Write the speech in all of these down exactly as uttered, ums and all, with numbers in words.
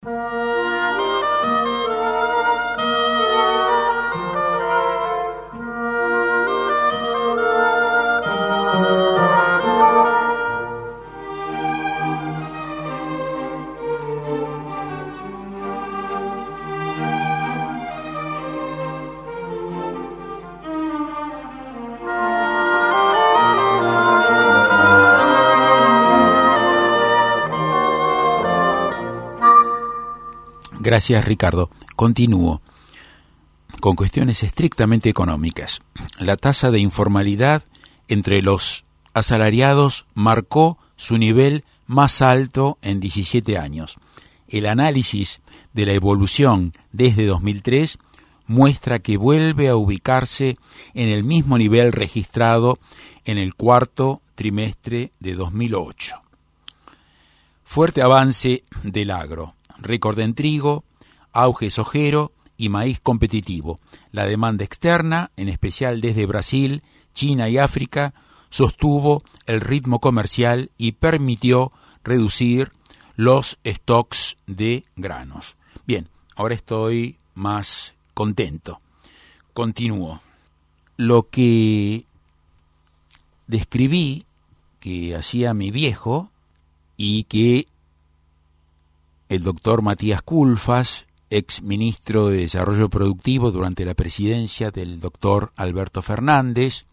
Gracias, Ricardo. Continúo con cuestiones estrictamente económicas. La tasa de informalidad entre los asalariados marcó su nivel más alto en diecisiete años. El análisis de la evolución desde dos mil tres muestra que vuelve a ubicarse en el mismo nivel registrado en el cuarto trimestre de dos mil ocho. Fuerte avance del agro. Récord en trigo, auge sojero y maíz competitivo. La demanda externa, en especial desde Brasil, China y África, sostuvo el ritmo comercial y permitió reducir los stocks de granos. Bien, ahora estoy más contento. Continúo. Lo que describí que hacía mi viejo y que el doctor Matías Culfas, ex ministro de Desarrollo Productivo durante la presidencia del doctor Alberto Fernández,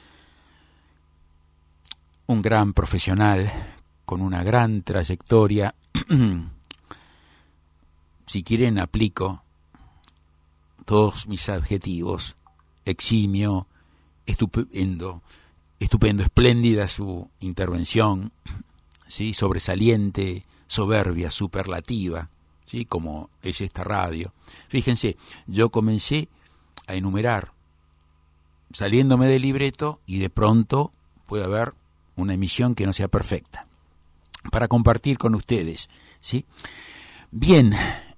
un gran profesional con una gran trayectoria. Si quieren, aplico todos mis adjetivos: eximio, estupendo, estupendo, espléndida su intervención, ¿sí? Sobresaliente, soberbia, superlativa, ¿sí? Como es esta radio. Fíjense, yo comencé a enumerar saliéndome del libreto y de pronto puede haber una emisión que no sea perfecta para compartir con ustedes, ¿sí? Bien,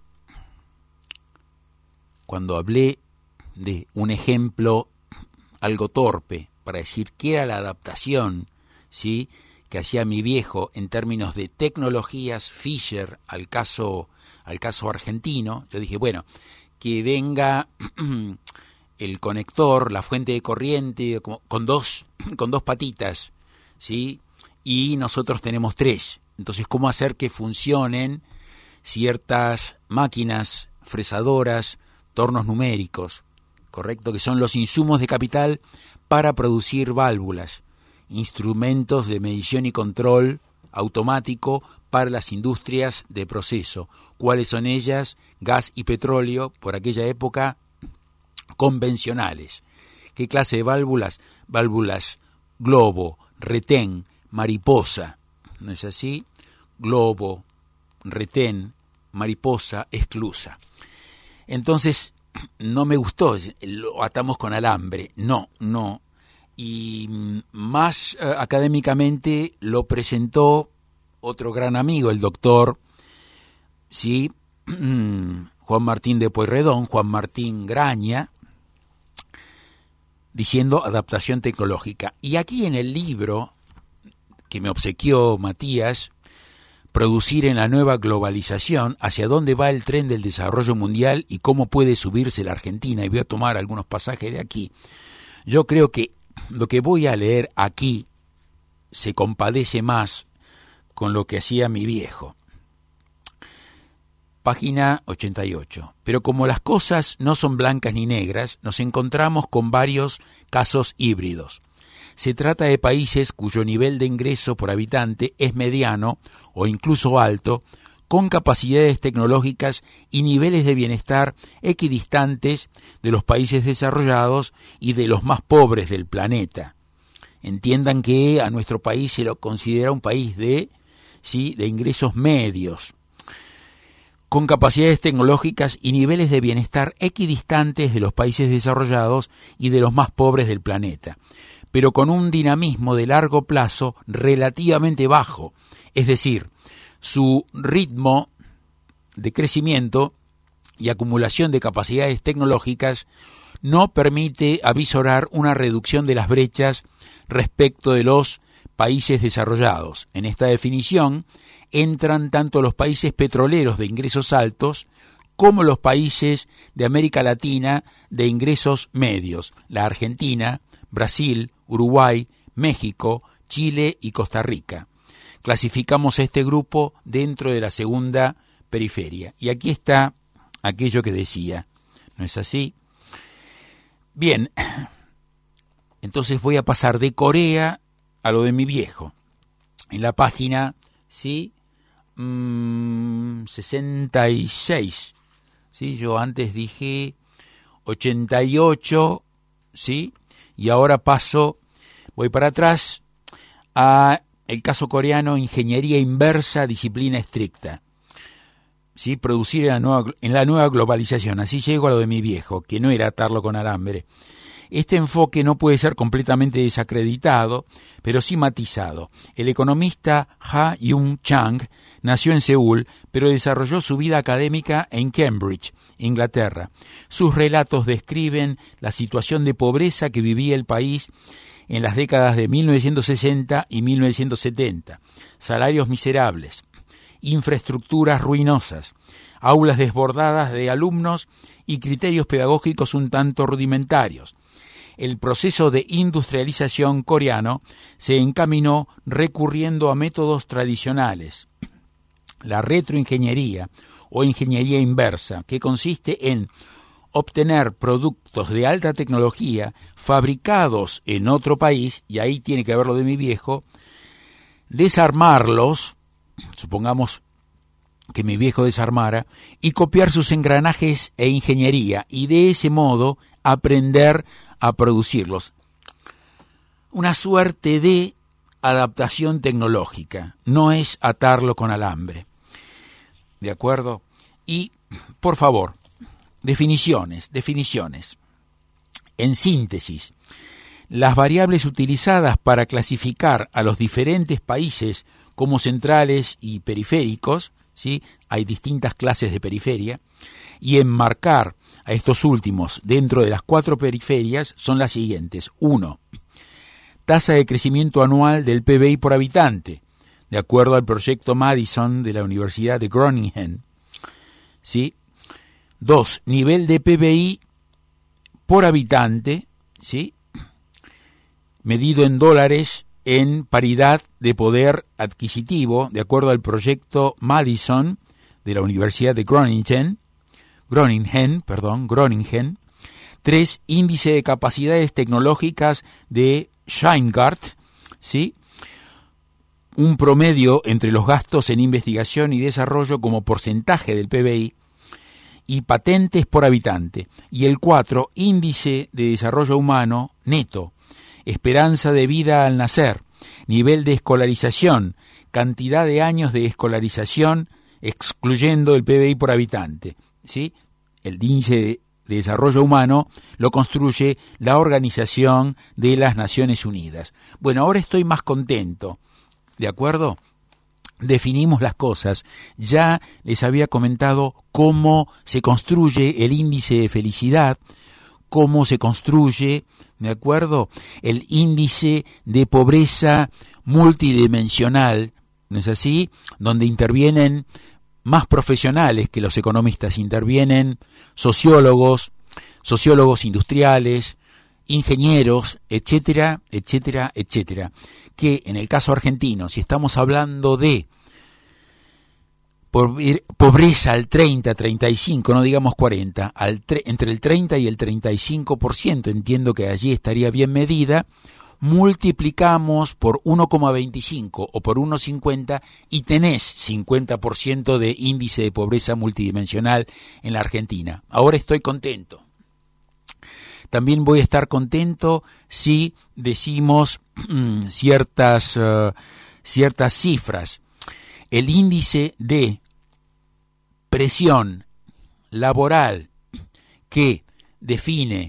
cuando hablé de un ejemplo algo torpe para decir qué era la adaptación, ¿sí?, que hacía mi viejo en términos de tecnologías Fisher al caso al caso argentino, yo dije, bueno, que venga el conector, la fuente de corriente con dos con dos patitas, ¿sí? Y nosotros tenemos tres. Entonces, ¿cómo hacer que funcionen ciertas máquinas fresadoras, tornos numéricos, correcto, que son los insumos de capital para producir válvulas, instrumentos de medición y control automático para las industrias de proceso? ¿Cuáles son ellas? Gas y petróleo, por aquella época, convencionales. ¿Qué clase de válvulas? Válvulas globo, retén, mariposa, ¿no es así? Globo, retén, mariposa, esclusa. Entonces, no me gustó, lo atamos con alambre, no, no. Y más eh, académicamente lo presentó otro gran amigo, el doctor, sí, Juan Martín de Pueyrredón, Juan Martín Graña, diciendo adaptación tecnológica. Y aquí en el libro que me obsequió Matías, Producir en la nueva globalización, hacia dónde va el tren del desarrollo mundial y cómo puede subirse la Argentina, y voy a tomar algunos pasajes de aquí. Yo creo que lo que voy a leer aquí se compadece más con lo que hacía mi viejo. Página ochenta y ocho. Pero como las cosas no son blancas ni negras, nos encontramos con varios casos híbridos. Se trata de países cuyo nivel de ingreso por habitante es mediano o incluso alto, con capacidades tecnológicas y niveles de bienestar equidistantes de los países desarrollados y de los más pobres del planeta. Entiendan que a nuestro país se lo considera un país de, sí, de ingresos medios, con capacidades tecnológicas y niveles de bienestar equidistantes de los países desarrollados y de los más pobres del planeta, pero con un dinamismo de largo plazo relativamente bajo, es decir, su ritmo de crecimiento y acumulación de capacidades tecnológicas no permite avisorar una reducción de las brechas respecto de los países desarrollados. En esta definición, entran tanto los países petroleros de ingresos altos como los países de América Latina de ingresos medios, la Argentina, Brasil, Uruguay, México, Chile y Costa Rica. Clasificamos a este grupo dentro de la segunda periferia. Y aquí está aquello que decía, ¿no es así? Bien, entonces voy a pasar de Corea a lo de mi viejo. En la página, ¿sí? Mm, sesenta y seis, ¿sí? Yo antes dije ochenta y ocho, ¿sí? Y ahora paso, voy para atrás a el caso coreano, ingeniería inversa, disciplina estricta. ¿Sí? Producir en la, nueva, en la nueva globalización. Así llego a lo de mi viejo, que no era atarlo con alambre. Este enfoque no puede ser completamente desacreditado, pero sí matizado. El economista Ha Young-chang nació en Seúl, pero desarrolló su vida académica en Cambridge, Inglaterra. Sus relatos describen la situación de pobreza que vivía el país en las décadas de mil novecientos sesenta y mil novecientos setenta. Salarios miserables, infraestructuras ruinosas, aulas desbordadas de alumnos y criterios pedagógicos un tanto rudimentarios. El proceso de industrialización coreano se encaminó recurriendo a métodos tradicionales. La retroingeniería o ingeniería inversa, que consiste en obtener productos de alta tecnología fabricados en otro país, y ahí tiene que ver lo de mi viejo, desarmarlos, supongamos que mi viejo desarmara, y copiar sus engranajes e ingeniería, y de ese modo aprender a producirlos. Una suerte de adaptación tecnológica, no es atarlo con alambre. ¿De acuerdo? Y, por favor, definiciones, definiciones. En síntesis, las variables utilizadas para clasificar a los diferentes países como centrales y periféricos, ¿sí? Hay distintas clases de periferia, y enmarcar a estos últimos dentro de las cuatro periferias son las siguientes. Uno, tasa de crecimiento anual del P B I por habitante, de acuerdo al proyecto Madison de la Universidad de Groningen. ¿Sí? Dos, nivel de P B I por habitante, ¿sí? Medido en dólares en paridad de poder adquisitivo, de acuerdo al proyecto Madison de la Universidad de Groningen, Groningen, perdón, Groningen. Tres, índice de capacidades tecnológicas de Scheingart, ¿sí? Un promedio entre los gastos en investigación y desarrollo como porcentaje del P B I y patentes por habitante. Y el cuatro, índice de desarrollo humano neto, esperanza de vida al nacer, nivel de escolarización, cantidad de años de escolarización excluyendo el P B I por habitante, ¿sí? El índice de desarrollo humano lo construye la Organización de las Naciones Unidas. Bueno, ahora estoy más contento, ¿de acuerdo? Definimos las cosas. Ya les había comentado cómo se construye el índice de felicidad, cómo se construye, ¿de acuerdo?, el índice de pobreza multidimensional, ¿no es así?, donde intervienen más profesionales que los economistas, intervienen sociólogos, sociólogos industriales, ingenieros, etcétera, etcétera, etcétera, que en el caso argentino, si estamos hablando de pobreza al treinta, treinta y cinco, no digamos cuarenta, al tre- entre el treinta y el treinta y cinco por ciento, entiendo que allí estaría bien medida, multiplicamos por uno coma veinticinco o por uno coma cincuenta y tenés cincuenta por ciento de índice de pobreza multidimensional en la Argentina. Ahora estoy contento. También voy a estar contento si decimos ciertas, uh, ciertas cifras. El índice de presión laboral que define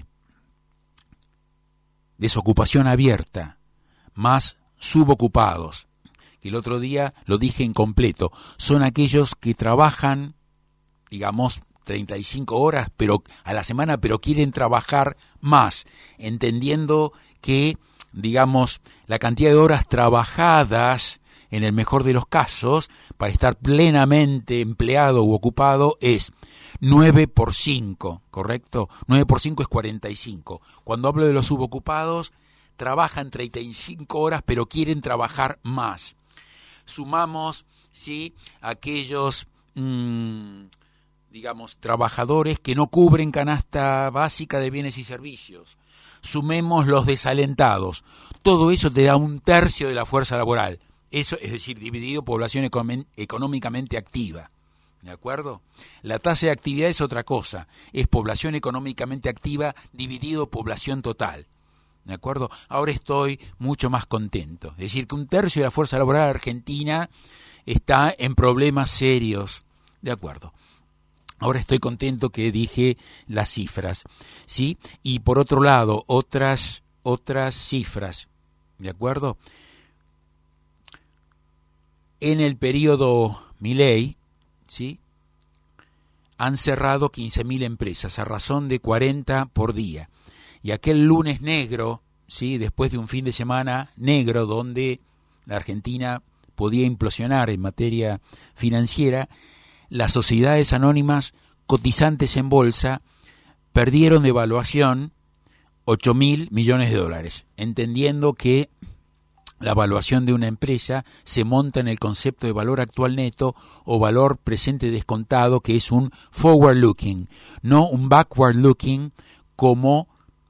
desocupación abierta más subocupados, que el otro día lo dije incompleto, son aquellos que trabajan, digamos, treinta y cinco horas pero a la semana, pero quieren trabajar más, entendiendo que, digamos, la cantidad de horas trabajadas en el mejor de los casos, para estar plenamente empleado u ocupado, es nueve por cinco, ¿correcto? nueve por cinco es cuarenta y cinco. Cuando hablo de los subocupados, trabajan treinta y cinco horas, pero quieren trabajar más. Sumamos, ¿sí?, aquellos, mmm, digamos, trabajadores que no cubren canasta básica de bienes y servicios. Sumemos los desalentados. Todo eso te da un tercio de la fuerza laboral. Eso, es decir, dividido población econ- económicamente activa. ¿De acuerdo? La tasa de actividad es otra cosa. Es población económicamente activa dividido población total. ¿De acuerdo? Ahora estoy mucho más contento. Es decir, que un tercio de la fuerza laboral argentina está en problemas serios. ¿De acuerdo? Ahora estoy contento que dije las cifras, ¿sí? Y por otro lado, otras, otras cifras. ¿De acuerdo? En el periodo Milei, ¿sí?, han cerrado quince mil empresas a razón de cuarenta por día. Y aquel lunes negro, ¿sí?, después de un fin de semana negro donde la Argentina podía implosionar en materia financiera, las sociedades anónimas cotizantes en bolsa perdieron de evaluación ocho mil millones de dólares, entendiendo que la evaluación de una empresa se monta en el concepto de valor actual neto o valor presente descontado, que es un forward looking, no un backward looking como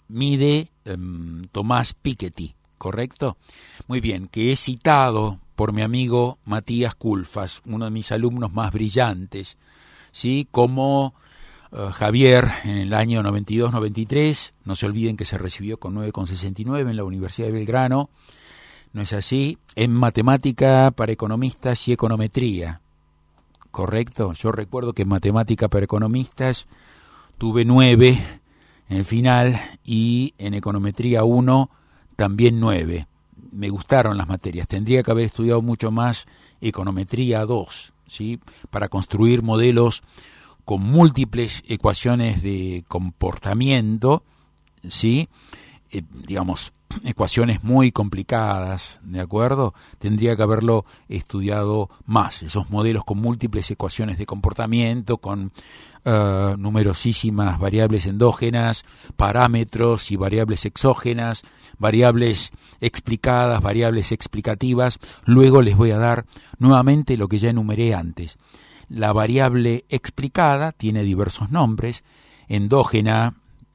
mide um, Tomás Piketty, ¿correcto? Muy bien, que es citado por mi amigo Matías Culfas, uno de mis alumnos más brillantes, ¿sí? Como uh, Javier en el año noventa y dos noventa y tres, no se olviden que se recibió con nueve coma sesenta y nueve en la Universidad de Belgrano. ¿No es así? En matemática para economistas y econometría, ¿correcto? Yo recuerdo que en matemática para economistas tuve nueve en el final y en econometría uno también nueve. Me gustaron las materias, tendría que haber estudiado mucho más econometría dos, ¿sí?, para construir modelos con múltiples ecuaciones de comportamiento, ¿sí?, eh, digamos, ecuaciones muy complicadas, ¿de acuerdo? Tendría que haberlo estudiado más, esos modelos con múltiples ecuaciones de comportamiento, con uh, numerosísimas variables endógenas, parámetros y variables exógenas, variables explicadas, variables explicativas. Luego les voy a dar nuevamente lo que ya enumeré antes. La variable explicada tiene diversos nombres: endógena,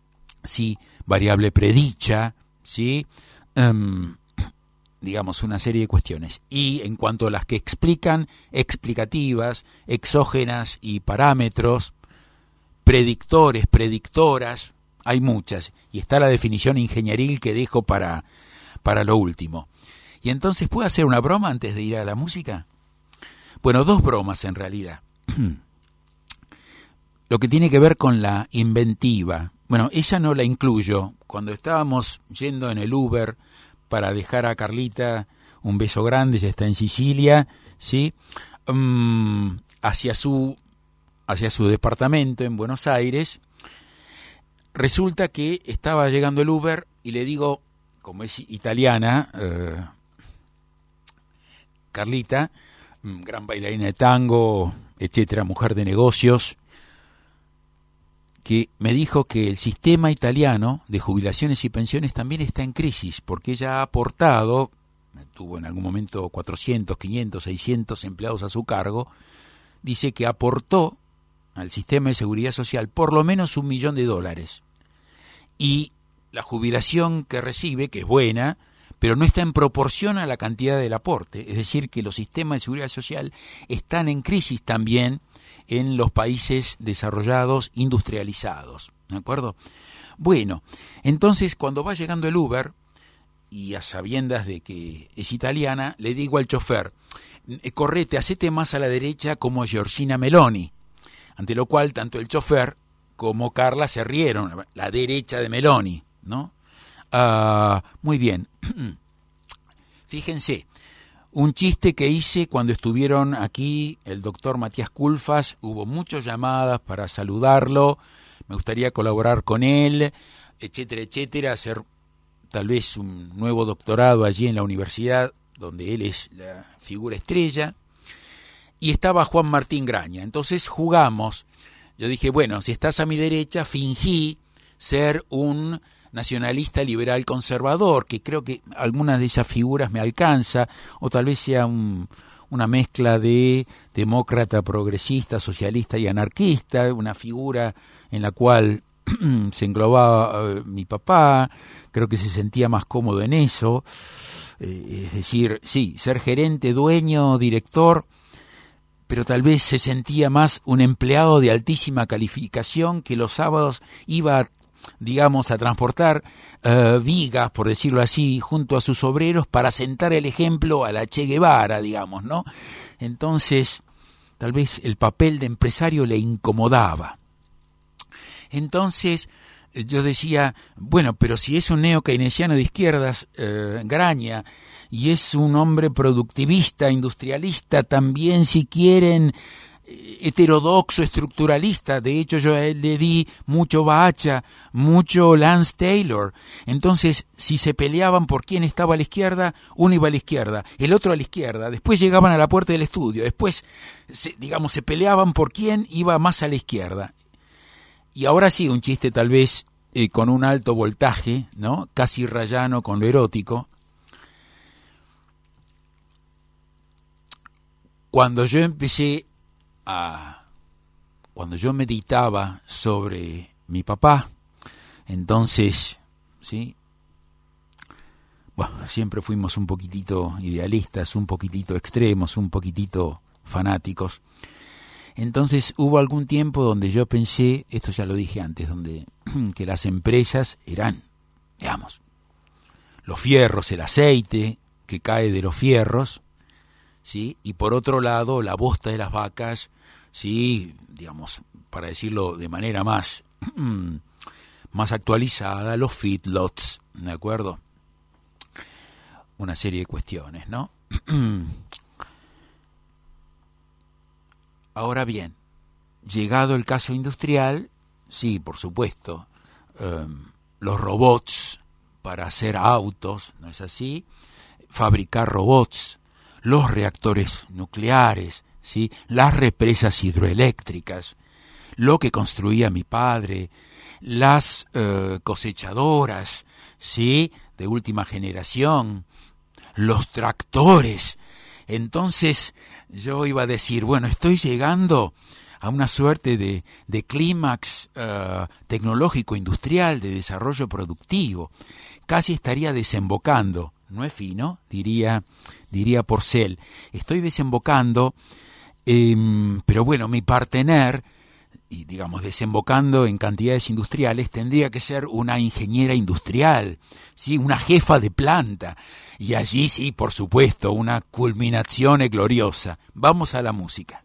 sí, variable predicha, ¿sí? Um, digamos, una serie de cuestiones. Y en cuanto a las que explican, explicativas, exógenas y parámetros, predictores, predictoras, hay muchas. Y está la definición ingenieril que dejo para, para lo último. Y entonces, ¿puedo hacer una broma antes de ir a la música? Bueno, dos bromas en realidad. Lo que tiene que ver con la inventiva. Bueno, ella no la incluyo. Cuando estábamos yendo en el Uber para dejar a Carlita un beso grande, ya está en Sicilia, ¿sí? Um, hacia su hacia su departamento en Buenos Aires, resulta que estaba llegando el Uber y le digo, como es italiana, eh, Carlita, gran bailarina de tango, etcétera, mujer de negocios, que me dijo que el sistema italiano de jubilaciones y pensiones también está en crisis, porque ella ha aportado, tuvo en algún momento cuatrocientos, quinientos, seiscientos empleados a su cargo, dice que aportó al sistema de seguridad social por lo menos un millón de dólares. Y la jubilación que recibe, que es buena, pero no está en proporción a la cantidad del aporte. Es decir, que los sistemas de seguridad social están en crisis también en los países desarrollados, industrializados, ¿de acuerdo? Bueno, entonces cuando va llegando el Uber, y a sabiendas de que es italiana, le digo al chofer, correte, hacete más a la derecha como Giorgina Meloni, ante lo cual tanto el chofer como Carla se rieron, la derecha de Meloni, ¿no? Uh, muy bien, fíjense, un chiste que hice cuando estuvieron aquí el doctor Matías Culfas, hubo muchas llamadas para saludarlo, me gustaría colaborar con él, etcétera, etcétera, hacer tal vez un nuevo doctorado allí en la universidad donde él es la figura estrella, y estaba Juan Martín Graña. Entonces jugamos, yo dije, bueno, si estás a mi derecha, fingí ser un nacionalista liberal conservador, que creo que algunas de esas figuras me alcanza, o tal vez sea un, una mezcla de demócrata, progresista, socialista y anarquista, una figura en la cual se englobaba uh, mi papá, creo que se sentía más cómodo en eso, eh, es decir, sí, ser gerente, dueño, director, pero tal vez se sentía más un empleado de altísima calificación que los sábados iba, digamos, a transportar uh, vigas, por decirlo así, junto a sus obreros para sentar el ejemplo a la Che Guevara, digamos, ¿no? Entonces, tal vez el papel de empresario le incomodaba. Entonces, yo decía, bueno, pero si es un neo-keynesiano de izquierdas, eh, Graña, y es un hombre productivista, industrialista, también, si quieren, heterodoxo, estructuralista. De hecho, yo a él le di mucho Bacha, mucho Lance Taylor. Entonces, si se peleaban por quién estaba a la izquierda, uno iba a la izquierda, el otro a la izquierda. Después llegaban a la puerta del estudio. Después, se, digamos, se peleaban por quién iba más a la izquierda. Y ahora sí, un chiste tal vez eh, con un alto voltaje, ¿no? Casi rayano con lo erótico. Cuando yo empecé a... Cuando yo meditaba sobre mi papá, entonces, ¿sí? Bueno, siempre fuimos un poquitito idealistas, un poquitito extremos, un poquitito fanáticos. Entonces hubo algún tiempo donde yo pensé, esto ya lo dije antes, donde que las empresas eran, digamos, los fierros, el aceite que cae de los fierros, ¿sí? Y por otro lado, la bosta de las vacas, ¿sí? Digamos, para decirlo de manera más, más actualizada, los feedlots, ¿de acuerdo? Una serie de cuestiones, ¿no? Ahora bien, llegado el caso industrial, sí, por supuesto, eh, los robots para hacer autos, ¿no es así? Fabricar robots, los reactores nucleares, ¿sí? Las represas hidroeléctricas, lo que construía mi padre, las eh, cosechadoras, ¿sí? De última generación, los tractores. Entonces yo iba a decir, bueno, estoy llegando a una suerte de, de clímax uh, tecnológico industrial, de desarrollo productivo. Casi estaría desembocando, no es fino, diría, diría Porcel. Estoy desembocando, eh, pero bueno, mi partener, y digamos desembocando en cantidades industriales, tendría que ser una ingeniera industrial, ¿sí? Una jefa de planta. Y allí sí, por supuesto, una culminación gloriosa. Vamos a la música.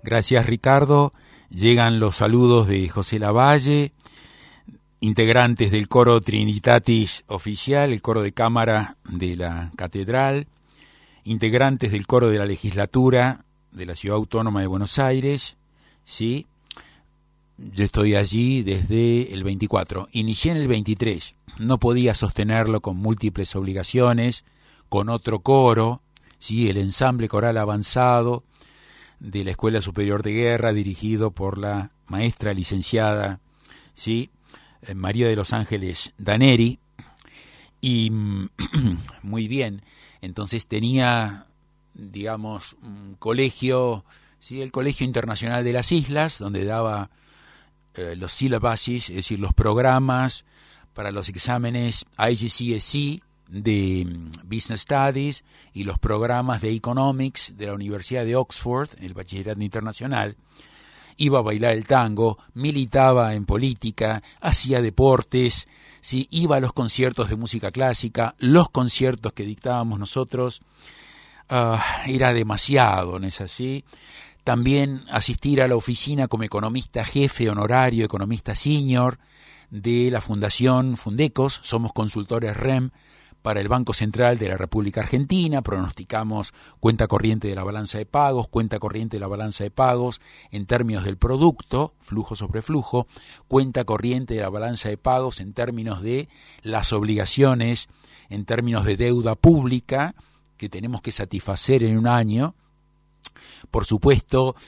Gracias, Ricardo. Llegan los saludos de José Lavalle, integrantes del coro Trinitatis Oficial, el coro de cámara de la Catedral, integrantes del coro de la legislatura de la Ciudad Autónoma de Buenos Aires, ¿sí? Yo estoy allí desde el veinticuatro. Inicié en el veintitrés. No podía sostenerlo con múltiples obligaciones, con otro coro, ¿sí? El ensamble coral avanzado de la Escuela Superior de Guerra, dirigido por la maestra licenciada, ¿sí? María de los Ángeles Daneri. Y muy bien, entonces tenía, digamos, un colegio, ¿sí? El Colegio Internacional de las Islas, donde daba eh, los syllabuses, es decir, los programas para los exámenes I G C S E de Business Studies y los programas de Economics de la Universidad de Oxford, el bachillerato internacional. Iba a bailar el tango, militaba en política, hacía deportes, ¿sí? Iba a los conciertos de música clásica, los conciertos que dictábamos nosotros, uh, era demasiado, ¿no es así? También asistir a la oficina como economista jefe honorario, economista senior de la Fundación Fundecos, somos consultores R E M para el Banco Central de la República Argentina, pronosticamos cuenta corriente de la balanza de pagos, cuenta corriente de la balanza de pagos en términos del producto, flujo sobre flujo, cuenta corriente de la balanza de pagos en términos de las obligaciones, en términos de deuda pública que tenemos que satisfacer en un año, por supuesto,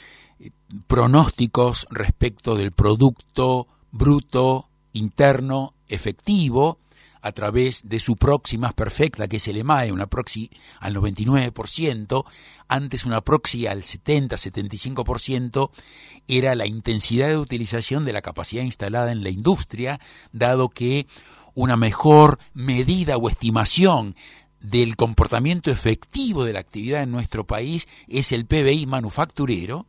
pronósticos respecto del Producto Bruto Interno Efectivo, a través de su proxy más perfecta, que es el EMAE, una proxy al noventa y nueve por ciento, antes una proxy al setenta a setenta y cinco por ciento, era la intensidad de utilización de la capacidad instalada en la industria, dado que una mejor medida o estimación del comportamiento efectivo de la actividad en nuestro país es el P B I manufacturero.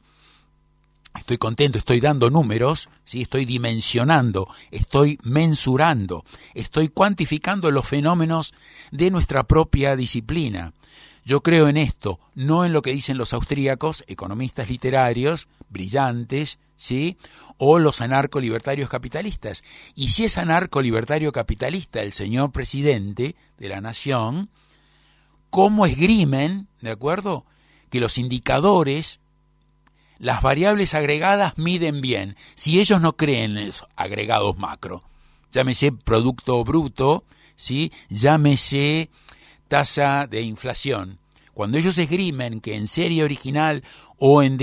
Estoy contento, estoy dando números, ¿sí? Estoy dimensionando, estoy mensurando, estoy cuantificando los fenómenos de nuestra propia disciplina. Yo creo en esto, no en lo que dicen los austríacos, economistas literarios, brillantes, ¿sí? O los anarco-libertarios capitalistas. Y si es anarco-libertario capitalista el señor presidente de la nación, ¿cómo esgrimen, de acuerdo?, que los indicadores, las variables agregadas miden bien? Si ellos no creen en los agregados macro, llámese producto bruto, ¿sí? Llámese tasa de inflación. Cuando ellos esgrimen que en serie original o en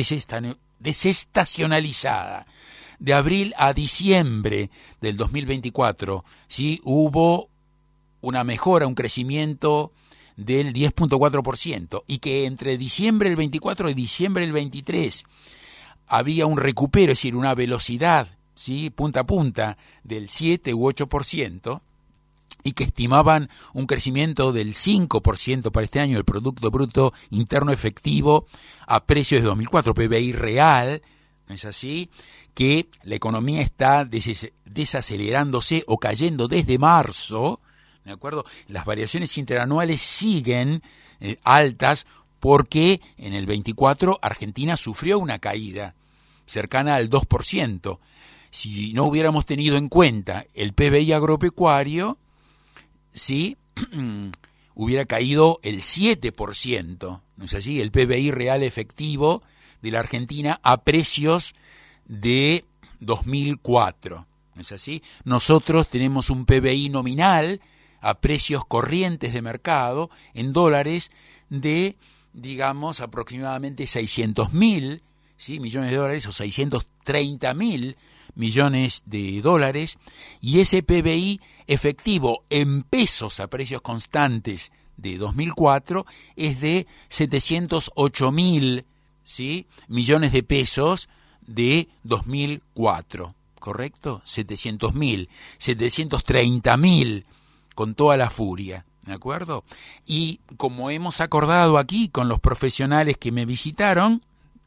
desestacionalizada, de abril a diciembre del dos mil veinticuatro, ¿sí? Hubo una mejora, un crecimiento del diez punto cuatro por ciento, y que entre diciembre del veinticuatro y diciembre del veintitrés había un recupero, es decir, una velocidad, ¿sí?, punta a punta del siete u ocho por ciento, y que estimaban un crecimiento del cinco por ciento para este año del Producto Bruto Interno Efectivo a precios de dos mil cuatro, P B I real, ¿no es así?, que la economía está des- desacelerándose o cayendo desde marzo, ¿de acuerdo? Las variaciones interanuales siguen eh, altas porque en el veinticuatro Argentina sufrió una caída cercana al dos por ciento. Si no hubiéramos tenido en cuenta el P B I agropecuario, sí, hubiera caído el siete por ciento, ¿no es así? El P B I real efectivo de la Argentina a precios de dos mil cuatro, ¿no es así? Nosotros tenemos un P B I nominal a precios corrientes de mercado en dólares de, digamos, aproximadamente seiscientos mil, ¿sí?, millones de dólares, o seiscientos treinta mil millones de dólares, y ese P B I efectivo en pesos a precios constantes de dos mil cuatro es de setecientos ocho mil, ¿sí?, millones de pesos de dos mil cuatro, ¿correcto? setecientos mil, setecientos treinta mil con toda la furia, ¿de acuerdo? Y como hemos acordado aquí con los profesionales que me visitaron,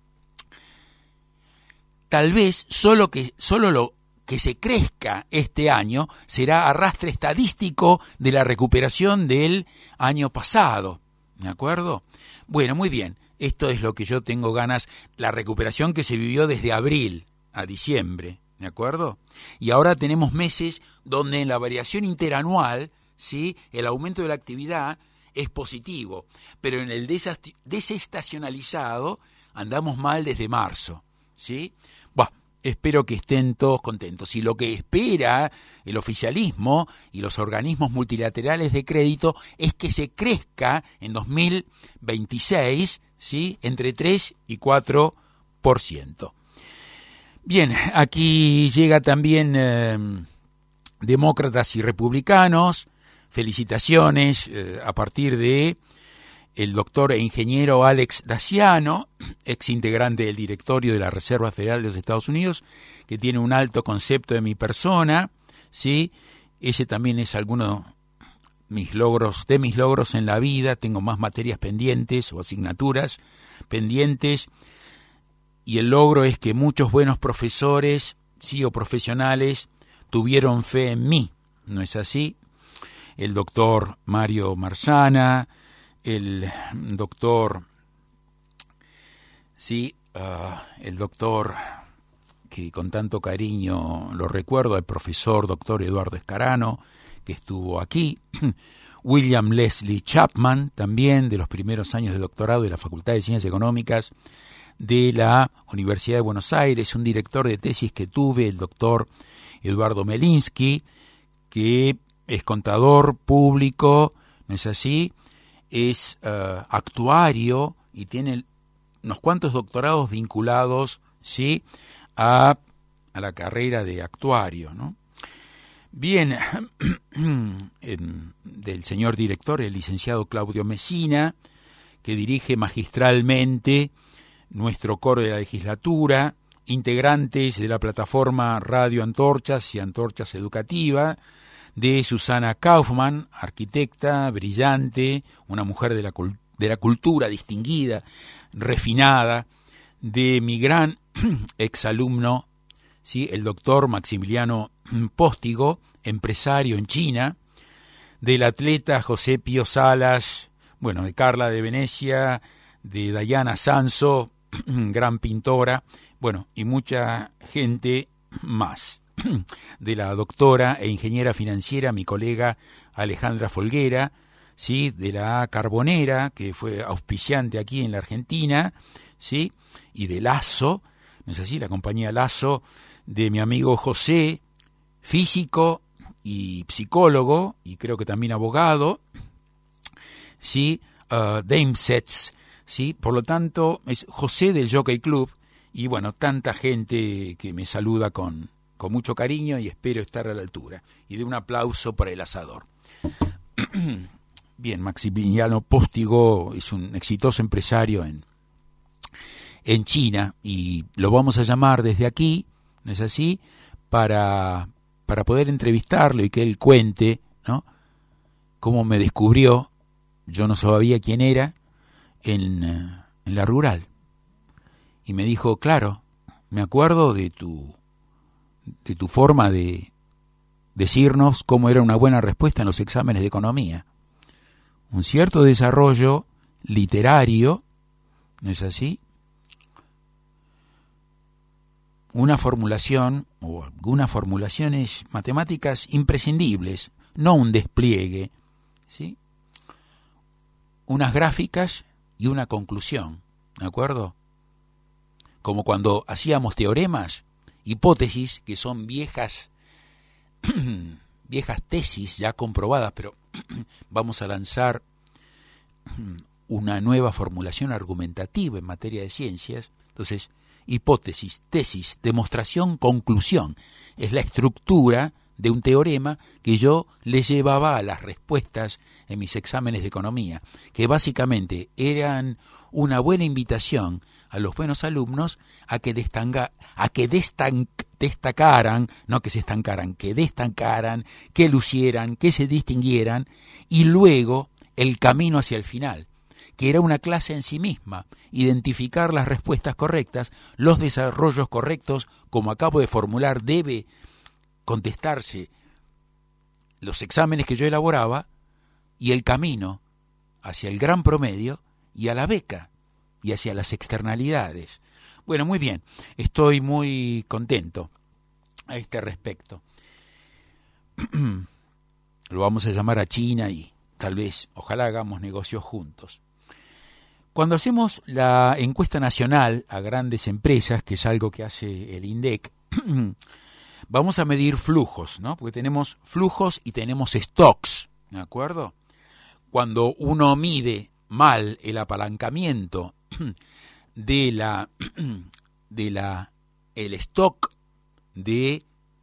tal vez solo que solo lo que se crezca este año será arrastre estadístico de la recuperación del año pasado, ¿de acuerdo? Bueno, muy bien. esto es lo que yo tengo ganas, la recuperación que se vivió desde abril a diciembre, ¿de acuerdo? Y ahora tenemos meses donde en la variación interanual, ¿sí?, el aumento de la actividad es positivo, pero en el desast- desestacionalizado andamos mal desde marzo, ¿sí? Bueno, espero que estén todos contentos. Y lo que espera el oficialismo y los organismos multilaterales de crédito es que se crezca en dos mil veintiséis, ¿sí?, entre tres y cuatro por ciento. Bien, aquí llega también eh, demócratas y republicanos. Felicitaciones eh, a partir de el doctor e ingeniero Alex Daciano, ex integrante del directorio de la Reserva Federal de los Estados Unidos, que tiene un alto concepto de mi persona, ¿sí? Ese también es alguno mis logros, de mis logros en la vida. Tengo más materias pendientes o asignaturas pendientes, y el logro es que muchos buenos profesores, sí, o profesionales, tuvieron fe en mí, ¿no es así? El doctor Mario Marzana, el doctor, sí, uh, el doctor que con tanto cariño lo recuerdo, el profesor doctor Eduardo Escarano, que estuvo aquí, William Leslie Chapman, también de los primeros años de doctorado de la Facultad de Ciencias Económicas de la Universidad de Buenos Aires, un director de tesis que tuve, el doctor Eduardo Melinsky, que es contador público, ¿no es así?, es uh, actuario y tiene unos cuantos doctorados vinculados, ¿sí?, a, a la carrera de actuario, ¿no? Bien, del señor director, el licenciado Claudio Messina, que dirige magistralmente nuestro coro de la legislatura, integrantes de la plataforma Radio Antorchas y Antorchas Educativa, de Susana Kaufman, arquitecta brillante, una mujer de la, de la cultura distinguida, refinada, de mi gran exalumno, ¿sí?, el doctor Maximiliano Póstigo, empresario en China, del atleta José Pío Salas, bueno, de Carla de Venecia, de Dayana Sanso, gran pintora, bueno, y mucha gente más. De la doctora e ingeniera financiera, mi colega Alejandra Folguera, ¿sí?, de la Carbonera, que fue auspiciante aquí en la Argentina, ¿sí?, y de Lazo, ¿no es así?, la compañía Lazo, de mi amigo José, físico y psicólogo, y creo que también abogado, ¿sí?, uh, Damesets, ¿sí?, por lo tanto, es José del Jockey Club, y bueno, tanta gente que me saluda con, con mucho cariño y espero estar a la altura. Y de un aplauso para el asador. Bien, Maximiliano Póstigo es un exitoso empresario en, en China y lo vamos a llamar desde aquí, ¿no es así?, para, para poder entrevistarlo y que él cuente, ¿no?, cómo me descubrió, yo no sabía quién era, en, en la rural. Y me dijo, claro, me acuerdo de tu, de tu forma de decirnos cómo era una buena respuesta en los exámenes de economía. Un cierto desarrollo literario, ¿no es así?, una formulación o algunas formulaciones matemáticas imprescindibles, no un despliegue, ¿sí?, unas gráficas y una conclusión, ¿de acuerdo? Como cuando hacíamos teoremas, hipótesis que son viejas viejas tesis ya comprobadas, pero vamos a lanzar una nueva formulación argumentativa en materia de ciencias. Entonces, hipótesis, tesis, demostración, conclusión. Es la estructura de un teorema que yo le llevaba a las respuestas en mis exámenes de economía, que básicamente eran una buena invitación a los buenos alumnos a que, destanca, a que destan, destacaran, no que se estancaran, que destacaran, que lucieran, que se distinguieran, y luego el camino hacia el final, que era una clase en sí misma, identificar las respuestas correctas, los desarrollos correctos, como acabo de formular, debe contestarse los exámenes que yo elaboraba, y el camino hacia el gran promedio y a la beca, y hacia las externalidades. Bueno, muy bien, estoy muy contento a este respecto. Lo vamos a llamar a China y tal vez, ojalá hagamos negocios juntos. Cuando hacemos la encuesta nacional a grandes empresas, que es algo que hace el INDEC, vamos a medir flujos, ¿no? Porque tenemos flujos y tenemos stocks, ¿de acuerdo? Cuando uno mide mal el apalancamiento de la de la el stock de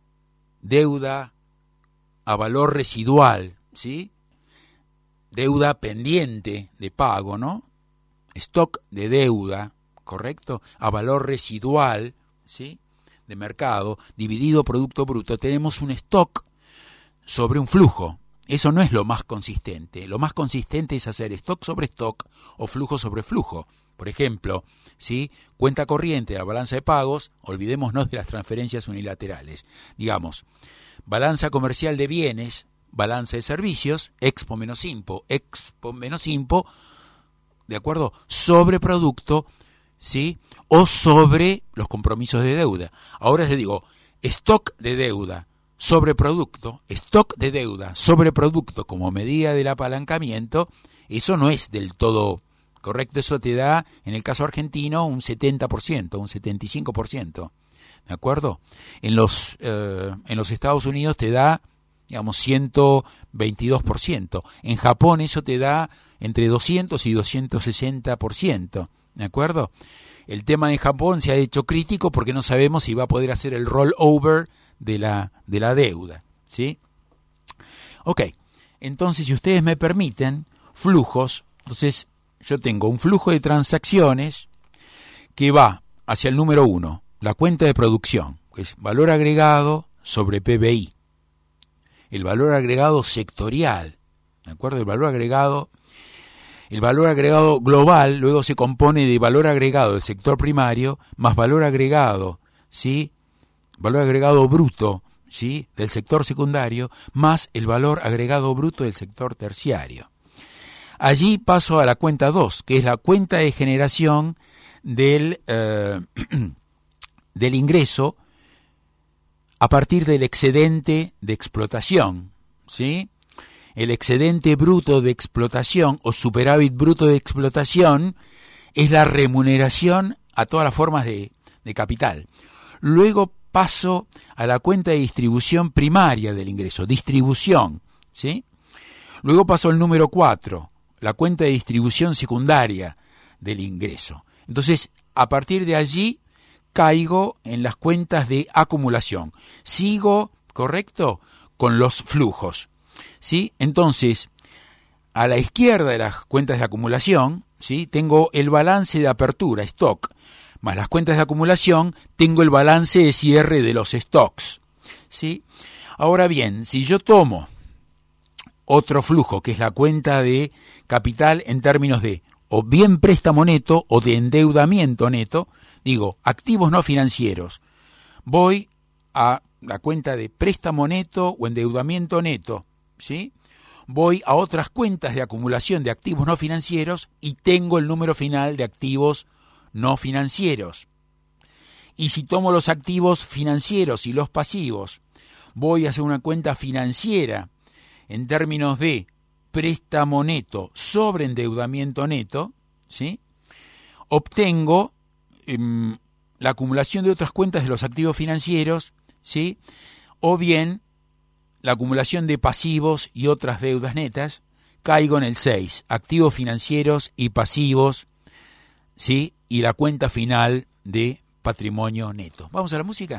deuda a valor residual, ¿sí? Deuda pendiente de pago, ¿no? Stock de deuda, ¿correcto? A valor residual, ¿sí? De mercado, dividido Producto Bruto, tenemos un stock sobre un flujo. Eso no es lo más consistente. Lo más consistente es hacer stock sobre stock o flujo sobre flujo. Por ejemplo, ¿sí? Cuenta corriente de la balanza de pagos, olvidémonos de las transferencias unilaterales. Digamos, balanza comercial de bienes, balanza de servicios, expo menos impo, expo menos impo, ¿de acuerdo? Sobre producto, ¿sí? O sobre los compromisos de deuda. Ahora les digo, stock de deuda sobre producto, stock de deuda sobre producto como medida del apalancamiento, eso no es del todo correcto. Eso te da, en el caso argentino, un setenta por ciento, un setenta y cinco por ciento. ¿De acuerdo? En los, eh, en los Estados Unidos te da, digamos, ciento veintidós por ciento. En Japón eso te da entre doscientos y doscientos sesenta por ciento. ¿De acuerdo? El tema de Japón se ha hecho crítico porque no sabemos si va a poder hacer el rollover de la, de la deuda, ¿sí? Ok, entonces si ustedes me permiten, flujos, entonces yo tengo un flujo de transacciones que va hacia el número uno, la cuenta de producción, que es valor agregado sobre P B I. El valor agregado sectorial, ¿de acuerdo? El valor agregado, el valor agregado global luego se compone de valor agregado del sector primario más valor agregado, ¿sí? Valor agregado bruto, ¿sí? Del sector secundario más el valor agregado bruto del sector terciario. Allí paso a la cuenta dos, que es la cuenta de generación del, eh, del ingreso a partir del excedente de explotación, ¿sí? El excedente bruto de explotación o superávit bruto de explotación es la remuneración a todas las formas de, de capital. Luego paso a la cuenta de distribución primaria del ingreso, distribución, ¿sí? Luego paso al número cuatro, la cuenta de distribución secundaria del ingreso. Entonces, a partir de allí, caigo en las cuentas de acumulación. Sigo, ¿correcto?, con los flujos, ¿sí? Entonces, a la izquierda de las cuentas de acumulación, ¿sí?, tengo el balance de apertura, stock, más las cuentas de acumulación, tengo el balance de cierre de los stocks, ¿sí? Ahora bien, si yo tomo otro flujo, que es la cuenta de capital en términos de o bien préstamo neto o de endeudamiento neto, digo, activos no financieros, voy a la cuenta de préstamo neto o endeudamiento neto, ¿sí? Voy a otras cuentas de acumulación de activos no financieros y tengo el número final de activos no financieros. Y si tomo los activos financieros y los pasivos, voy a hacer una cuenta financiera en términos de préstamo neto sobre endeudamiento neto, ¿sí? Obtengo eh, la acumulación de otras cuentas de los activos financieros, ¿sí? O bien la acumulación de pasivos y otras deudas netas. Caigo en el seis, activos financieros y pasivos, ¿sí? Y la cuenta final de patrimonio neto. ¿Vamos a la música?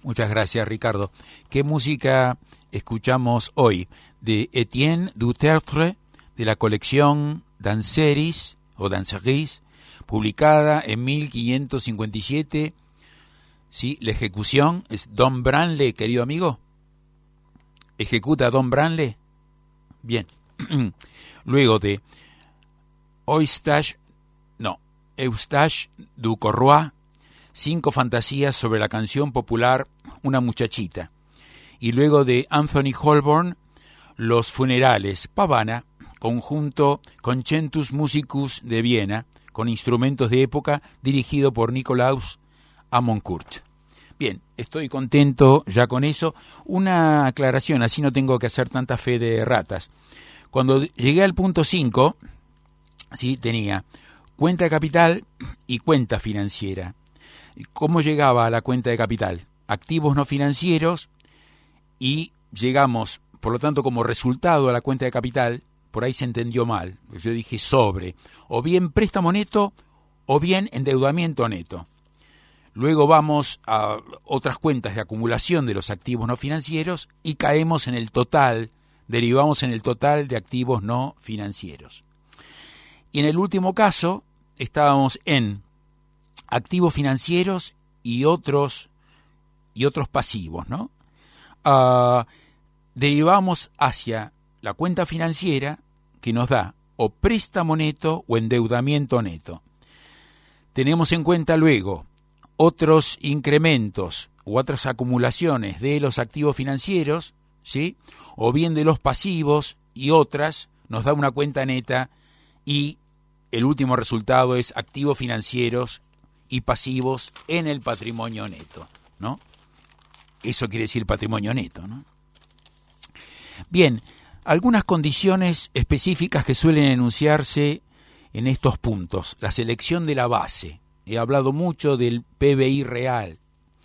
Muchas gracias, Ricardo. ¿Qué música escuchamos hoy? De Etienne Dutertre, de la colección Danseris o Danseries, publicada en mil quinientos cincuenta y siete. ¿Sí? La ejecución es Don Branle, querido amigo. ¿Ejecuta Don Branle? Bien. Luego de Eustache, no, Eustache du Corroy, cinco fantasías sobre la canción popular Una muchachita. Y luego de Anthony Holborn, Los funerales, Pavana, conjunto Concentus Musicus de Viena, con instrumentos de época, dirigido por Nikolaus Amoncourt. Bien, estoy contento ya con eso. Una aclaración, así no tengo que hacer tanta fe de ratas. Cuando llegué al punto cinco, sí, tenía cuenta de capital y cuenta financiera. ¿Cómo llegaba a la cuenta de capital? Activos no financieros, y llegamos, por lo tanto, como resultado a la cuenta de capital. Por ahí se entendió mal. Yo dije sobre, o bien préstamo neto, o bien endeudamiento neto. Luego vamos a otras cuentas de acumulación de los activos no financieros y caemos en el total, derivamos en el total de activos no financieros. Y en el último caso estábamos en activos financieros y otros y otros pasivos, ¿no? Uh, derivamos hacia la cuenta financiera, que nos da o préstamo neto o endeudamiento neto. Tenemos en cuenta luego otros incrementos u otras acumulaciones de los activos financieros, ¿sí? O bien de los pasivos, y otras, nos da una cuenta neta, y el último resultado es activos financieros y pasivos en el patrimonio neto, ¿no? Eso quiere decir patrimonio neto, ¿no? Bien, algunas condiciones específicas que suelen enunciarse en estos puntos. La selección de la base. He hablado mucho del P B I real.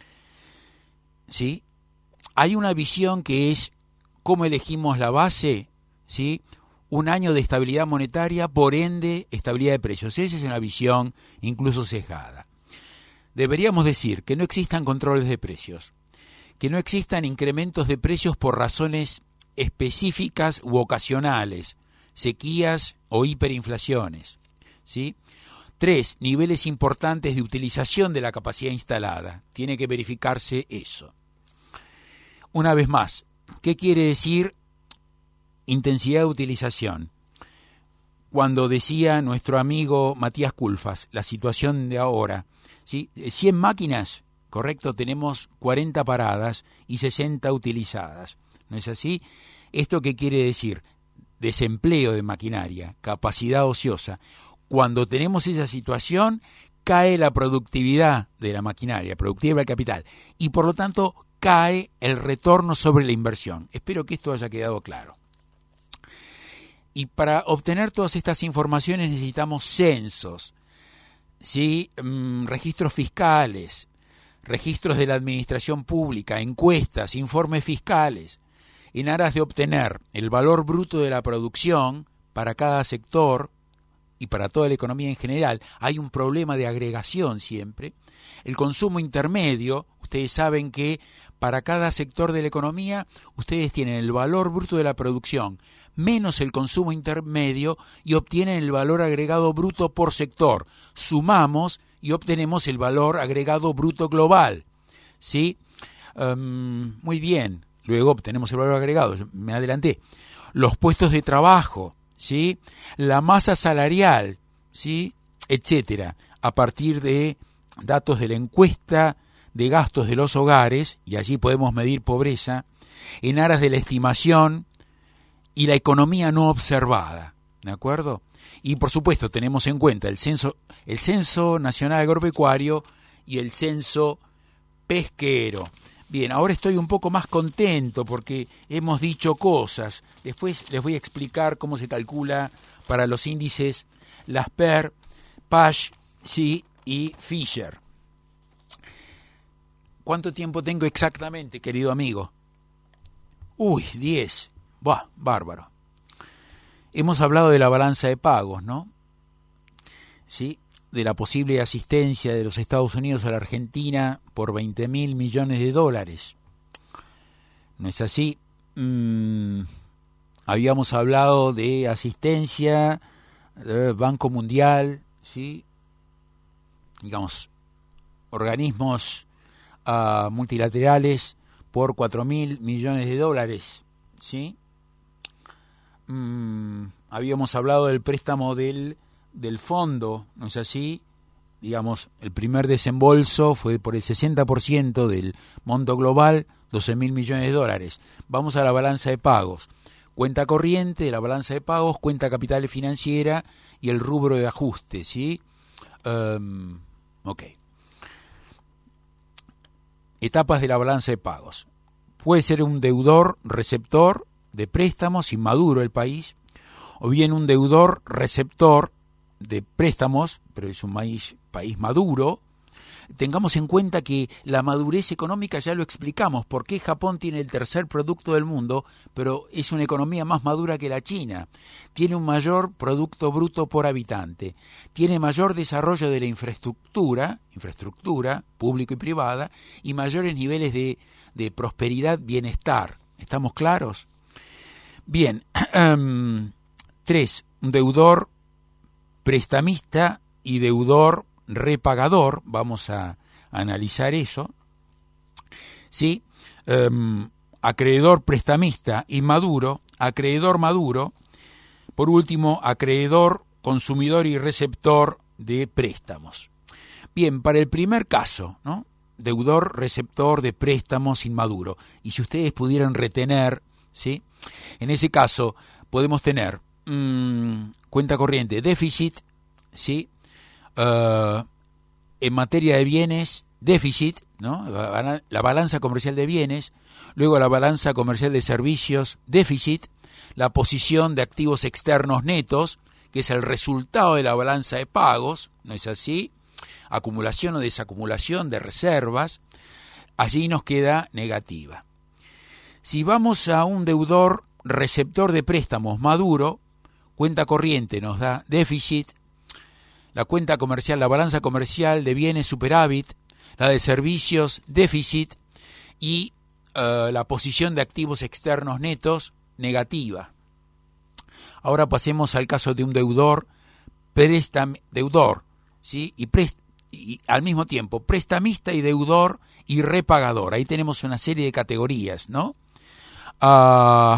¿Sí? Hay una visión que es cómo elegimos la base, ¿sí? Un año de estabilidad monetaria, por ende, estabilidad de precios. Esa es una visión incluso sesgada. Deberíamos decir que no existan controles de precios, que no existan incrementos de precios por razones específicas u ocasionales, sequías o hiperinflaciones, ¿sí? Tres, niveles importantes de utilización de la capacidad instalada. Tiene que verificarse eso. Una vez más, ¿qué quiere decir intensidad de utilización? Cuando decía nuestro amigo Matías Culfas, la situación de ahora, ¿sí? cien máquinas, correcto, tenemos cuarenta paradas y sesenta utilizadas. ¿No es así? ¿Esto qué quiere decir? Desempleo de maquinaria, capacidad ociosa. Cuando tenemos esa situación, cae la productividad de la maquinaria, productividad del capital, y por lo tanto cae el retorno sobre la inversión. Espero que esto haya quedado claro. Y para obtener todas estas informaciones necesitamos censos, ¿sí? Mm, registros fiscales, registros de la administración pública, encuestas, informes fiscales, en aras de obtener el valor bruto de la producción para cada sector y para toda la economía en general. Hay un problema de agregación siempre. El consumo intermedio, ustedes saben que para cada sector de la economía ustedes tienen el valor bruto de la producción menos el consumo intermedio y obtienen el valor agregado bruto por sector. Sumamos y obtenemos el valor agregado bruto global, ¿sí? Um, muy bien. Luego obtenemos el valor agregado, me adelanté. Los puestos de trabajo, ¿sí? La masa salarial, ¿sí? Etcétera. A partir de datos de la encuesta de gastos de los hogares, y allí podemos medir pobreza, en aras de la estimación y la economía no observada, ¿de acuerdo? Y por supuesto tenemos en cuenta el censo, el censo nacional agropecuario y el censo pesquero. Bien, ahora estoy un poco más contento porque hemos dicho cosas. Después les voy a explicar cómo se calcula para los índices Lasper, Pasch, sí, y Fisher. ¿Cuánto tiempo tengo exactamente, querido amigo? Uy, diez. Buah, bárbaro. Hemos hablado de la balanza de pagos, ¿no? Sí. de la posible asistencia de los Estados Unidos a la Argentina por veinte mil millones de dólares. ¿No es así? Mm, habíamos hablado de asistencia del Banco Mundial, ¿sí? Digamos, organismos uh, multilaterales por cuatro mil millones de dólares, ¿sí? Mm, habíamos hablado del préstamo del, del fondo, ¿no es así? Digamos, el primer desembolso fue por el sesenta por ciento del monto global, doce mil millones de dólares. Vamos a la balanza de pagos. Cuenta corriente de la balanza de pagos, cuenta capital financiera y el rubro de ajuste, ¿sí? Um, ok. Etapas de la balanza de pagos. Puede ser un deudor receptor de préstamos, inmaduro el país, o bien un deudor receptor de préstamos, pero es un país, país maduro. Tengamos en cuenta que la madurez económica ya lo explicamos, por qué Japón tiene el tercer producto del mundo, pero es una economía más madura que la China. Tiene un mayor producto bruto por habitante, tiene mayor desarrollo de la infraestructura, infraestructura público y privada, y mayores niveles de, de prosperidad, bienestar. ¿Estamos claros? Bien, um, tres, un deudor prestamista y deudor repagador, vamos a, a analizar eso, ¿sí? Um, acreedor prestamista inmaduro, acreedor maduro, por último, acreedor, consumidor y receptor de préstamos. Bien, para el primer caso, ¿no? Deudor, receptor de préstamos inmaduro, y si ustedes pudieran retener, ¿sí? En ese caso, podemos tener mmm, cuenta corriente, déficit, ¿sí? Uh, en materia de bienes, déficit, ¿no? La balanza comercial de bienes, luego la balanza comercial de servicios, déficit, la posición de activos externos netos, que es el resultado de la balanza de pagos, ¿no es así? Acumulación o desacumulación de reservas, allí nos queda negativa. Si vamos a un deudor receptor de préstamos maduro, cuenta corriente nos da déficit, la cuenta comercial, la balanza comercial de bienes superávit, la de servicios déficit y uh, la posición de activos externos netos negativa. Ahora pasemos al caso de un deudor, prestam, deudor, ¿sí? y, prest, y al mismo tiempo prestamista y deudor y repagador. Ahí tenemos una serie de categorías, ¿no? Uh,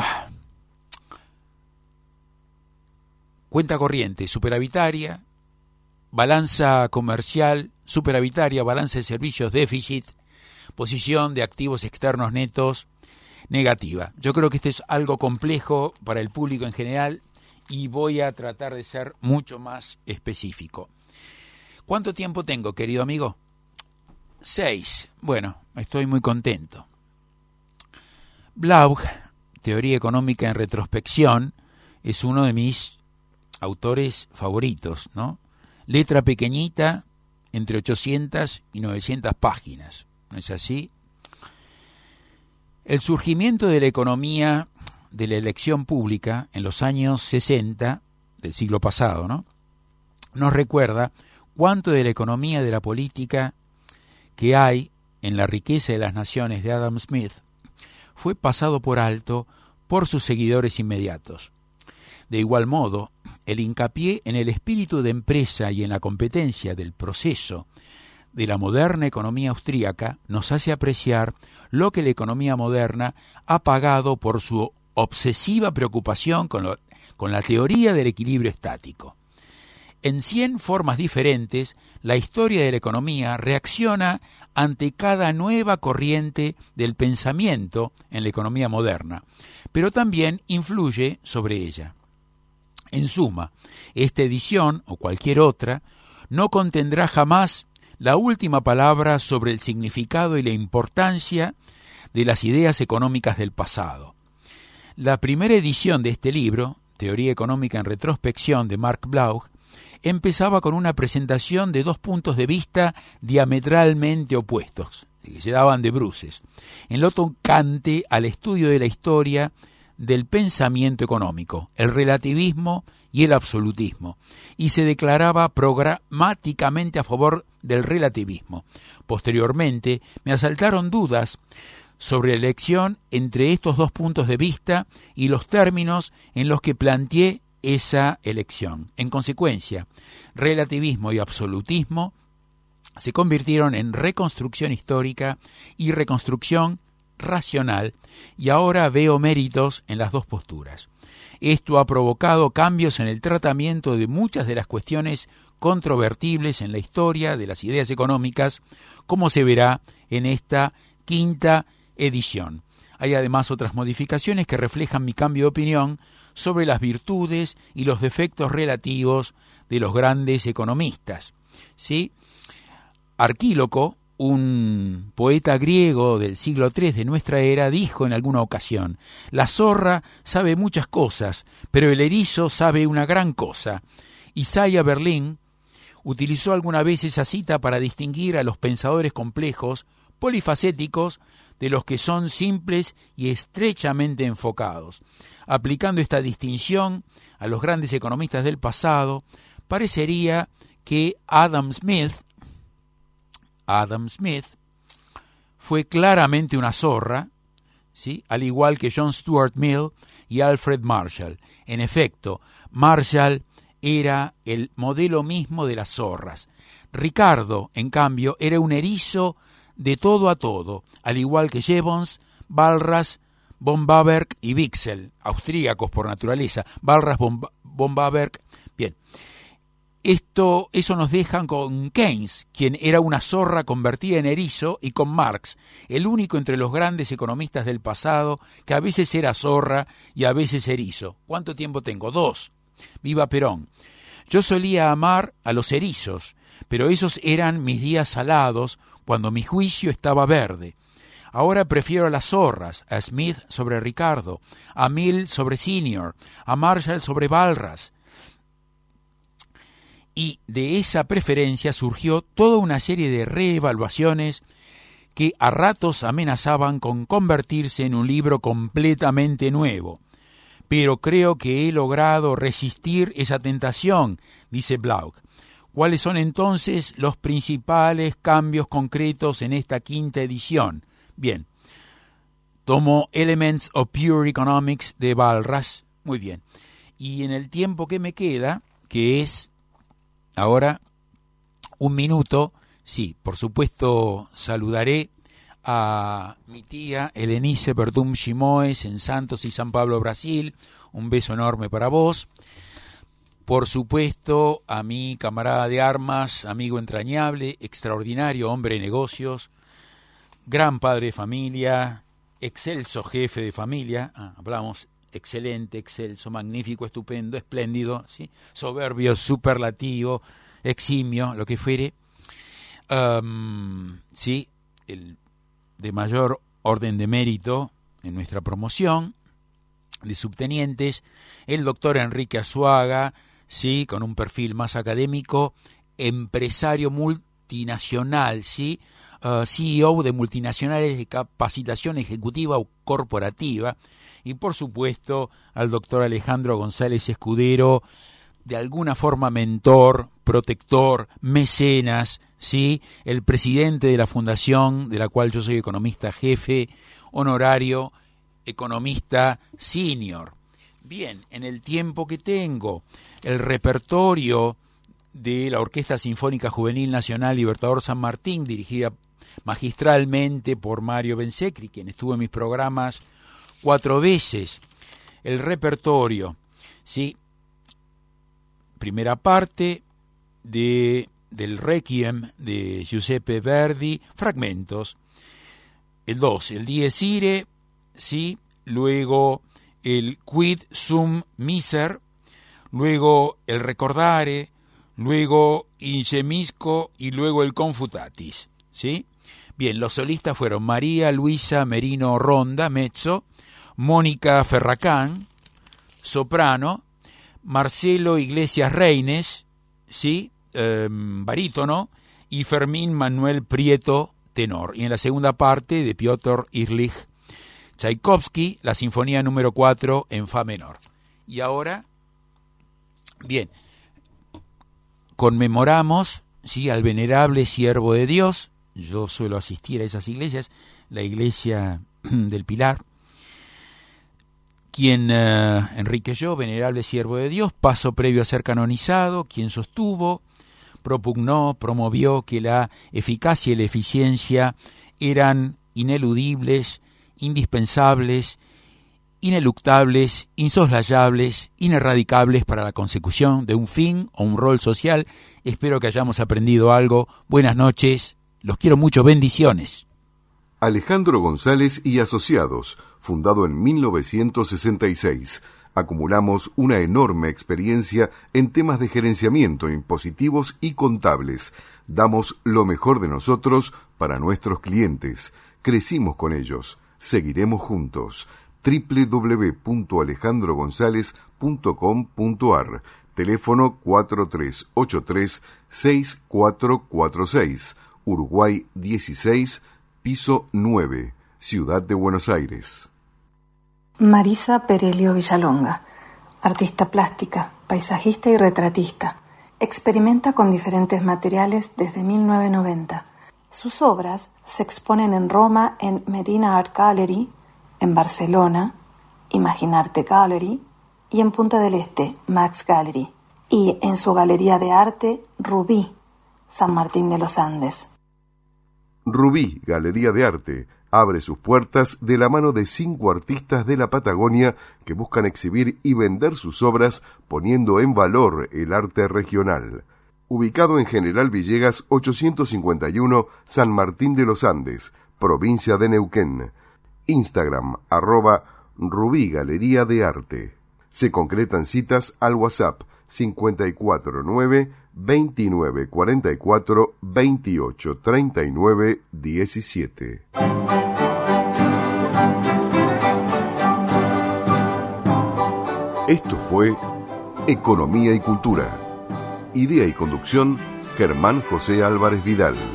cuenta corriente superavitaria, balanza comercial superavitaria, balanza de servicios déficit, posición de activos externos netos negativa. Yo creo que este es algo complejo para el público en general y voy a tratar de ser mucho más específico. ¿Cuánto tiempo tengo, querido amigo? Seis. Bueno, estoy muy contento. Blaug, Teoría Económica en Retrospección, es uno de mis autores favoritos, ¿no? Letra pequeñita, entre ochocientas y novecientas páginas, ¿no es así? El surgimiento de la economía de la elección pública en los años sesenta del siglo pasado, ¿no? Nos recuerda cuánto de la economía de la política que hay en La riqueza de las naciones de Adam Smith fue pasado por alto por sus seguidores inmediatos. De igual modo, el hincapié en el espíritu de empresa y en la competencia del proceso de la moderna economía austríaca nos hace apreciar lo que la economía moderna ha pagado por su obsesiva preocupación con, lo, con la teoría del equilibrio estático. En cien formas diferentes, la historia de la economía reacciona ante cada nueva corriente del pensamiento en la economía moderna, pero también influye sobre ella. En suma, esta edición, o cualquier otra, no contendrá jamás la última palabra sobre el significado y la importancia de las ideas económicas del pasado. La primera edición de este libro, Teoría Económica en Retrospección, de Mark Blaug, empezaba con una presentación de dos puntos de vista diametralmente opuestos, que se daban de bruces, en lo tocante al estudio de la historia del pensamiento económico, el relativismo y el absolutismo, y se declaraba programáticamente a favor del relativismo. Posteriormente, me asaltaron dudas sobre la elección entre estos dos puntos de vista y los términos en los que planteé esa elección. En consecuencia, relativismo y absolutismo se convirtieron en reconstrucción histórica y reconstrucción racional, y ahora veo méritos en las dos posturas. Esto ha provocado cambios en el tratamiento de muchas de las cuestiones controvertibles en la historia de las ideas económicas, como se verá en esta quinta edición. Hay además otras modificaciones que reflejan mi cambio de opinión sobre las virtudes y los defectos relativos de los grandes economistas. ¿Sí? Arquíloco, un poeta griego del siglo tercero de nuestra era, dijo en alguna ocasión: la zorra sabe muchas cosas, pero el erizo sabe una gran cosa. Isaiah Berlin utilizó alguna vez esa cita para distinguir a los pensadores complejos, polifacéticos, de los que son simples y estrechamente enfocados. Aplicando esta distinción a los grandes economistas del pasado, parecería que Adam Smith Adam Smith fue claramente una zorra, ¿sí?, al igual que John Stuart Mill y Alfred Marshall. En efecto, Marshall era el modelo mismo de las zorras. Ricardo, en cambio, era un erizo de todo a todo, al igual que Jevons, Walras, von Baberg y Wicksell, austríacos por naturaleza. Walras, von, von Baberg, bien. Esto, eso nos deja con Keynes, quien era una zorra convertida en erizo, y con Marx, el único entre los grandes economistas del pasado que a veces era zorra y a veces erizo. ¿Cuánto tiempo tengo? Dos. Viva Perón. Yo solía amar a los erizos, pero esos eran mis días salados cuando mi juicio estaba verde. Ahora prefiero a las zorras, a Smith sobre Ricardo, a Mill sobre Senior, a Marshall sobre Walras. Y de esa preferencia surgió toda una serie de reevaluaciones que a ratos amenazaban con convertirse en un libro completamente nuevo. Pero creo que he logrado resistir esa tentación, dice Blauck. ¿Cuáles son entonces los principales cambios concretos en esta quinta edición? Bien, tomo Elements of Pure Economics de Walras, muy bien. Y en el tiempo que me queda, que es ahora un minuto, sí, por supuesto saludaré a mi tía Helenice Bertum Chimoes en Santos y San Pablo, Brasil. Un beso enorme para vos. Por supuesto a mi camarada de armas, amigo entrañable, extraordinario hombre de negocios, gran padre de familia, excelso jefe de familia, ah, hablamos excelente, excelso, magnífico, estupendo, espléndido, ¿sí?, soberbio, superlativo, eximio, lo que fuere, um, sí, el de mayor orden de mérito en nuestra promoción de subtenientes, el doctor Enrique Azuaga, sí, con un perfil más académico, empresario multinacional, sí, uh, C E O de multinacionales de capacitación ejecutiva o corporativa, y por supuesto al doctor Alejandro González Escudero, de alguna forma mentor, protector, mecenas, ¿sí?, el presidente de la fundación de la cual yo soy economista jefe, honorario, economista senior. Bien, en el tiempo que tengo, el repertorio de la Orquesta Sinfónica Juvenil Nacional Libertador San Martín, dirigida magistralmente por Mario Bensecri, quien estuvo en mis programas cuatro veces. El repertorio, ¿sí? Primera parte de, del Requiem de Giuseppe Verdi, fragmentos. El dos, el Dies Irae, ¿sí? Luego el Quid Sum Miser, luego el Recordare, luego Ingemisco y luego el Confutatis, ¿sí? Bien, los solistas fueron María Luisa Merino Ronda, mezzo, Mónica Ferracán, soprano, Marcelo Iglesias Reines, ¿sí?, eh, barítono, y Fermín Manuel Prieto, tenor. Y en la segunda parte de Piotr Ehrlich, Tchaikovsky, la Sinfonía número cuatro en Fa menor. Y ahora, bien, conmemoramos, ¿sí?, al venerable siervo de Dios. Yo suelo asistir a esas iglesias, la iglesia del Pilar, quien uh, enriqueció, venerable siervo de Dios, paso previo a ser canonizado, quien sostuvo, propugnó, promovió que la eficacia y la eficiencia eran ineludibles, indispensables, ineluctables, insoslayables, inerradicables para la consecución de un fin o un rol social. Espero que hayamos aprendido algo. Buenas noches, los quiero mucho, bendiciones. Alejandro González y Asociados, fundado en mil novecientos sesenta y seis. Acumulamos una enorme experiencia en temas de gerenciamiento, impositivos y contables. Damos lo mejor de nosotros para nuestros clientes. Crecimos con ellos. Seguiremos juntos. doble u doble u doble u punto alejandro gonzález punto com punto a r. Teléfono cuatro tres ocho tres seis cuatro cuatro seis. Uruguay dieciséis, piso nueve, Ciudad de Buenos Aires. Marisa Perelio Villalonga, artista plástica, paisajista y retratista. Experimenta con diferentes materiales desde mil novecientos noventa. Sus obras se exponen en Roma en Medina Art Gallery, en Barcelona, Imaginarte Gallery, y en Punta del Este, Max Gallery, y en su galería de arte Rubí, San Martín de los Andes. Rubí, Galería de Arte, abre sus puertas de la mano de cinco artistas de la Patagonia que buscan exhibir y vender sus obras poniendo en valor el arte regional. Ubicado en General Villegas ochocientos cincuenta y uno, San Martín de los Andes, provincia de Neuquén. Instagram, arroba Rubí Galería de Arte. Se concretan citas al WhatsApp cincuenta y cuatro nueve, veintinueve cuarenta y cuatro, veintiocho treinta y nueve diecisiete. Esto fue Economía y Cultura. Idea y conducción, Germán José Álvarez Vidal.